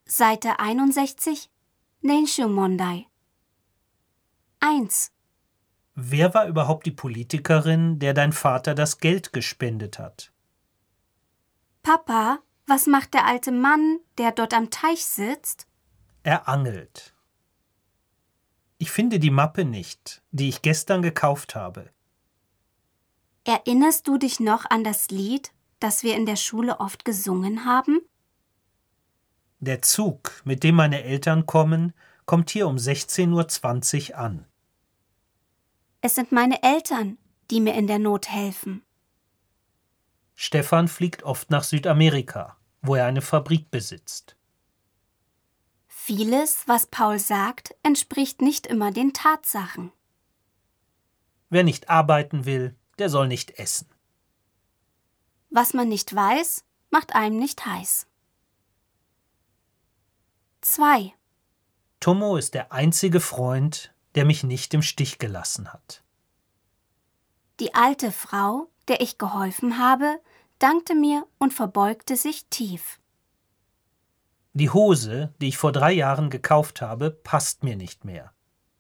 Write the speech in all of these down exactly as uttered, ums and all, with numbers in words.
Seite einundsechzig, Nenshu Mondai. eins. Wer war überhaupt die Politikerin, der dein Vater das Geld gespendet hat? Papa, was macht der alte Mann, der dort am Teich sitzt? Er angelt. Ich finde die Mappe nicht, die ich gestern gekauft habe. Erinnerst du dich noch an das Lied, das wir in der Schule oft gesungen haben? Der Zug, mit dem meine Eltern kommen, kommt hier um sechzehn Uhr zwanzig an. Es sind meine Eltern, die mir in der Not helfen. Stefan fliegt oft nach Südamerika, wo er eine Fabrik besitzt. Vieles, was Paul sagt, entspricht nicht immer den Tatsachen. Wer nicht arbeiten will, der soll nicht essen. Was man nicht weiß, macht einem nicht heiß. zwei. Tomo ist der einzige Freund, der mich nicht im Stich gelassen hat. Die alte Frau, der ich geholfen habe, dankte mir und verbeugte sich tief. Die Hose, die ich vor drei Jahren gekauft habe, passt mir nicht mehr.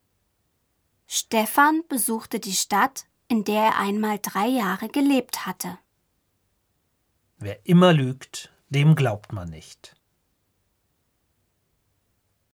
Stefan besuchte die Stadt, in der er einmal drei Jahre gelebt hatte. Wer immer lügt, dem glaubt man nicht.